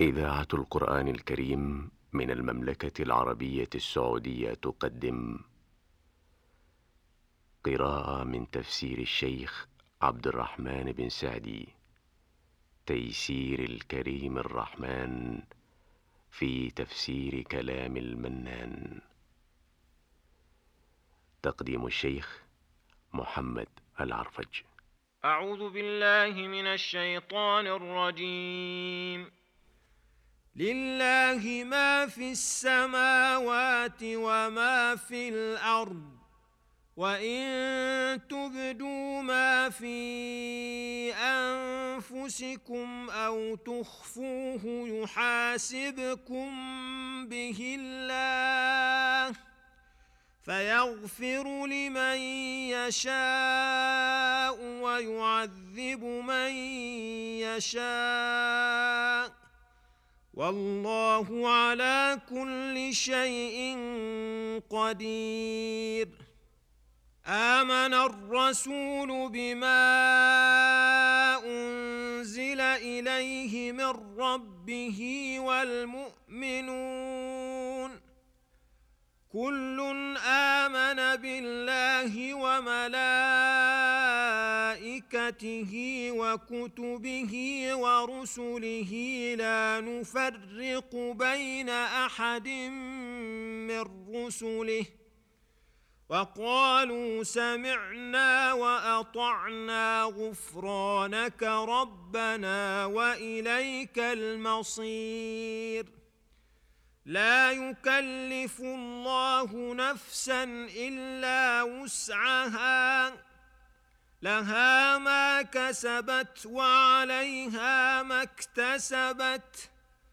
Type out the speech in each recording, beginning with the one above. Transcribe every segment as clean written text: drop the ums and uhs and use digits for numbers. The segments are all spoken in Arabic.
إذاعة القرآن الكريم من المملكة العربية السعودية تقدم قراءة من تفسير الشيخ عبد الرحمن بن سعدي، تيسير الكريم الرحمن في تفسير كلام المنان. تقديم الشيخ محمد العرفج. أعوذ بالله من الشيطان الرجيم. لله ما في السماوات وما في الأرض، وإن تبدوا ما في أنفسكم أو تخفوه يحاسبكم به الله، فيغفر لمن يشاء ويعذب من يشاء، والله على كل شيء قدير. آمن الرسول بما أنزل إليه من ربه والمؤمنون، كل آمن بالله وملائكته وكتبه ورسله لا نفرق بين أحد من رسله، وقالوا سمعنا وأطعنا غفرانك ربنا وإليك المصير. لا يكلف الله نفسا إلا وسعها، لها ما كسبت وعليها ما اكتسبت،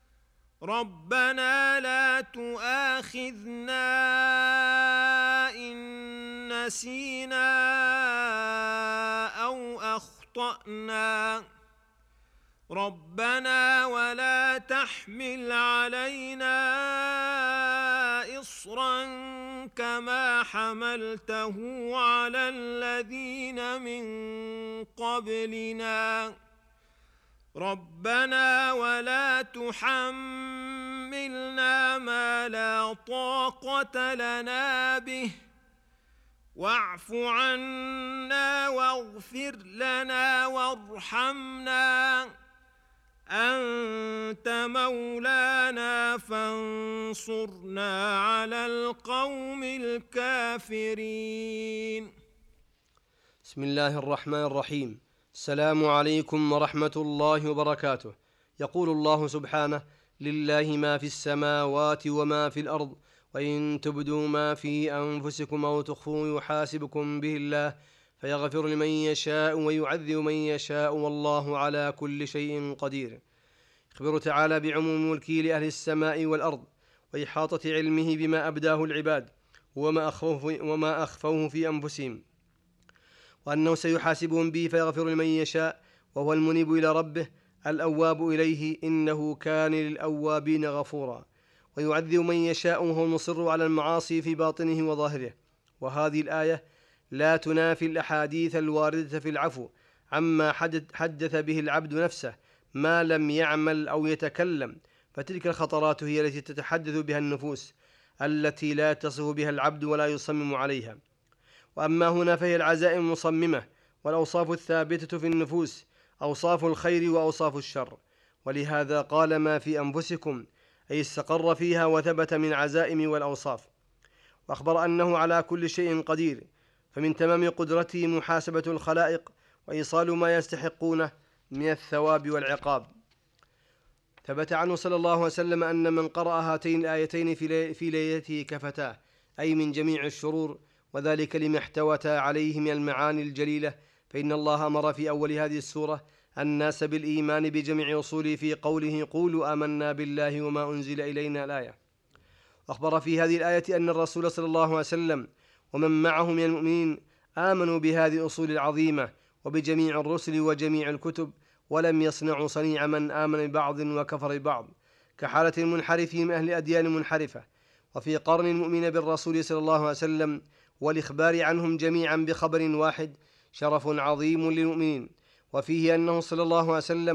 ربنا لا تؤاخذنا إن نسينا أو أخطأنا، ربنا ولا تحمل علينا إصرا كما حملته على الذين من قبلنا، ربنا ولا تحملنا ما لا طاقة لنا به، واعف عنا واغفر لنا وارحمنا، أنت مولانا فانصرنا على القوم الكافرين. بسم الله الرحمن الرحيم. السلام عليكم ورحمة الله وبركاته. يقول الله سبحانه: لله ما في السماوات وما في الأرض، وإن تبدوا ما في أنفسكم أو تخفوه يحاسبكم به الله، فيغفر لمن يشاء ويعذب من يشاء، والله على كل شيء قدير. يخبر تعالى بعموم ملكه لأهل السماء والأرض، وإحاطة علمه بما أبداه العباد وما أخفوه في أنفسهم، وأنه سيحاسبهم به فيغفر لمن يشاء، وهو المنيب إلى ربه الأواب إليه، إنه كان للأوابين غفورا، ويعذب من يشاء وهو المصر على المعاصي في باطنه وظاهره. وهذه الآية لا تنافي الأحاديث الواردة في العفو عما حدث به العبد نفسه ما لم يعمل أو يتكلم، فتلك الخطرات هي التي تتحدث بها النفوس التي لا تصف بها العبد ولا يصمم عليها. وأما هنا فهي العزائم المصممة والأوصاف الثابتة في النفوس، أوصاف الخير وأوصاف الشر. ولهذا قال ما في أنفسكم، أي استقر فيها وثبت من عزائم والأوصاف. وأخبر أنه على كل شيء قدير، فمن تمام قدرته محاسبة الخلائق وإيصال ما يستحقونه من الثواب والعقاب. ثبت عنه صلى الله عليه وسلم أن من قرأ هاتين الآيتين في ليلته كفتاه، أي من جميع الشرور، وذلك لما احتوتا عليه من المعاني الجليلة. فإن الله أمر في أول هذه السورة الناس بالإيمان بجميع أصوله في قوله: قولوا آمنا بالله وما أنزل إلينا الآية. أخبر في هذه الآية أن الرسول صلى الله عليه وسلم ومن معه من المؤمنين آمنوا بهذه الأصول العظيمة وبجميع الرسل وجميع الكتب، ولم يصنعوا صنيع من آمن ببعض وكفر ببعض، كحالة المنحرفين من أهل الأديان المنحرفة. وفي قرن المؤمن بالرسول صلى الله عليه وسلم والإخبار عنهم جميعا بخبر واحد شرف عظيم للمؤمنين. وفيه أنه صلى الله عليه وسلم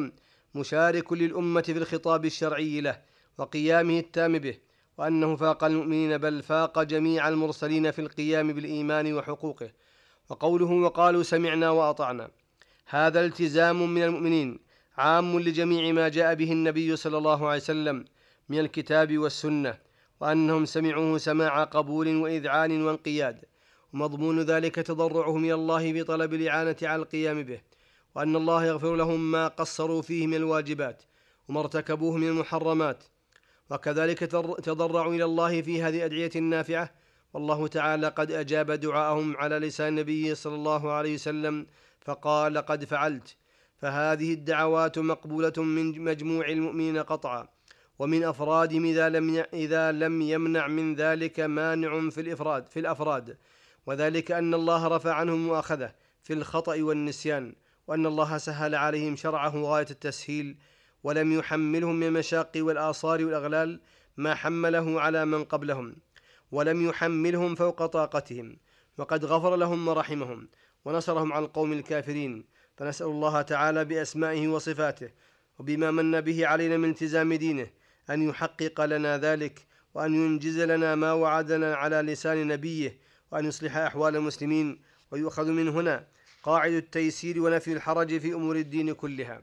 مشارك للأمة في الخطاب الشرعي له وقيامه التام به، وأنه فاق المؤمنين بل فاق جميع المرسلين في القيام بالإيمان وحقوقه. وقوله وقالوا سمعنا وأطعنا، هذا التزام من المؤمنين عام لجميع ما جاء به النبي صلى الله عليه وسلم من الكتاب والسنة، وأنهم سمعوه سماع قبول وإذعان وانقياد، ومضمون ذلك تضرعهم إلى الله بطلب الإعانة على القيام به، وأن الله يغفر لهم ما قصروا فيه من الواجبات وما ارتكبوه من المحرمات. وكذلك تضرعوا إلى الله في هذه الأدعية النافعة، والله تعالى قد أجاب دعاءهم على لسان النبي صلى الله عليه وسلم فقال قد فعلت. فهذه الدعوات مقبولة من مجموع المؤمنين قطعا، ومن أفرادهم إذا لم يمنع من ذلك مانع في الأفراد، وذلك أن الله رفع عنهم مؤاخذة في الخطأ والنسيان، وأن الله سهل عليهم شرعه غاية التسهيل، ولم يحملهم من المشاق والآصار والأغلال ما حمله على من قبلهم، ولم يحملهم فوق طاقتهم، وقد غفر لهم ورحمهم ونصرهم على القوم الكافرين. فنسأل الله تعالى بأسمائه وصفاته وبما من به علينا من التزام دينه أن يحقق لنا ذلك، وأن ينجز لنا ما وعدنا على لسان نبيه، وأن يصلح أحوال المسلمين. ويؤخذ من هنا قاعدة التيسير ونفي الحرج في أمور الدين كلها،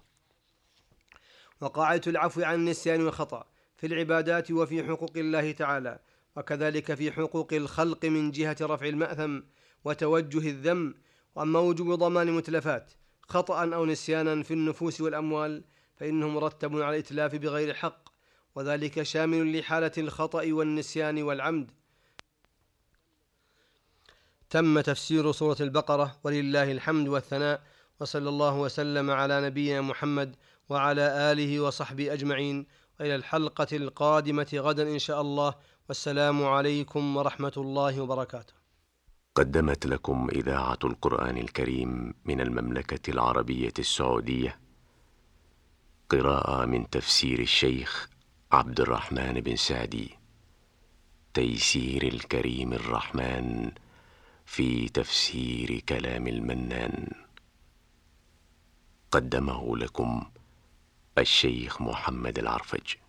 وقاعدة العفو عن النسيان والخطأ في العبادات وفي حقوق الله تعالى، وكذلك في حقوق الخلق من جهة رفع المأثم وتوجه الذم. وأما وجوب ضمان متلفات خطأ أو نسيانا في النفوس والأموال فإنه مرتب على الإتلاف بغير حق، وذلك شامل لحالة الخطأ والنسيان والعمد. تم تفسير سورة البقرة، ولله الحمد والثناء، وصلى الله وسلم على نبينا محمد وعلى آله وصحبه أجمعين، وإلى الحلقة القادمة غدا إن شاء الله، والسلام عليكم ورحمة الله وبركاته. قدمت لكم إذاعة القرآن الكريم من المملكة العربية السعودية قراءة من تفسير الشيخ عبد الرحمن بن سعدي، تيسير الكريم الرحمن في تفسير كلام المنان. قدمه لكم الشيخ محمد العرفج.